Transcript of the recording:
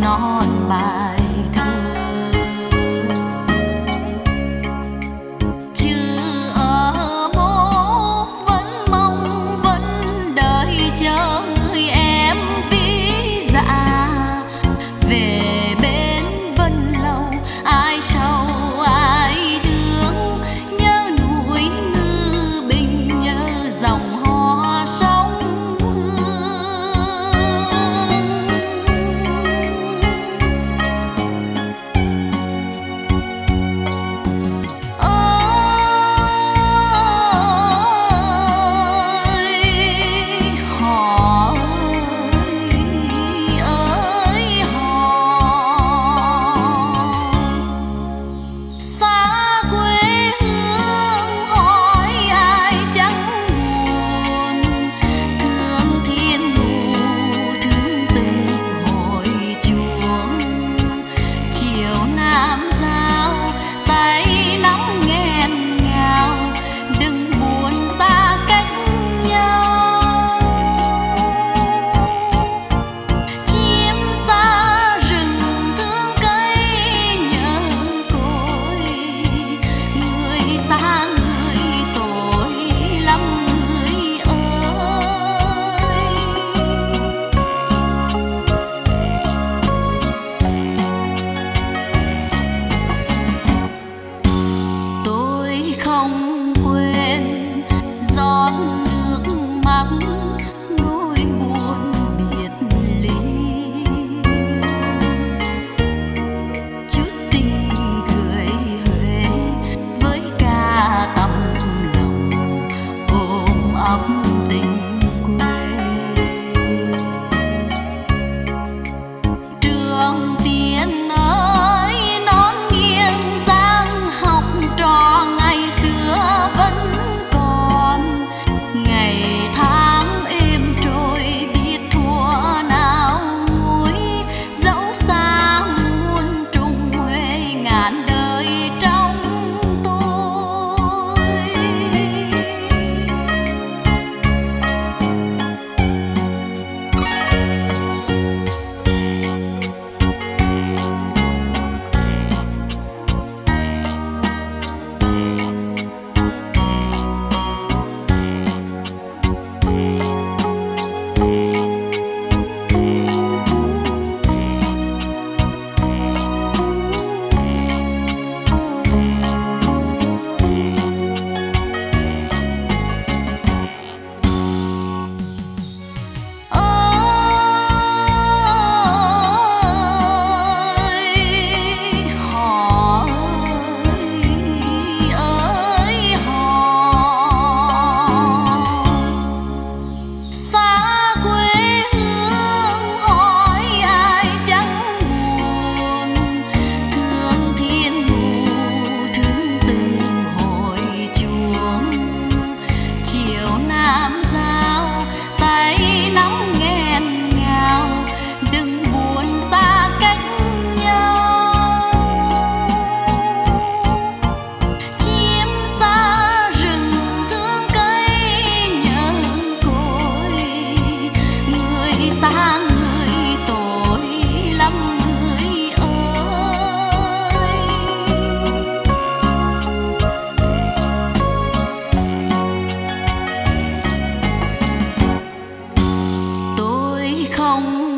non bài thơ. Chứ ở mô vẫn mong vẫn đợi chờ người em vĩ dạ về bên Vân Lâu. Ai sầu ai thương, nhớ núi Ngư Bình, nhớ dòng hò sông không quên giọt nước mắt nỗi buồn biệt ly. Chút tình cười Huế với ca tầm lòng ôm ấp tình quê. Trường Tiên ơi non nghiêng giang học trò ngày xưa vẫn còn. Ngày tháng êm trôi biết thua nào nguôi, dẫu xa muôn trùng Huế ngàn đời trong tôi. Không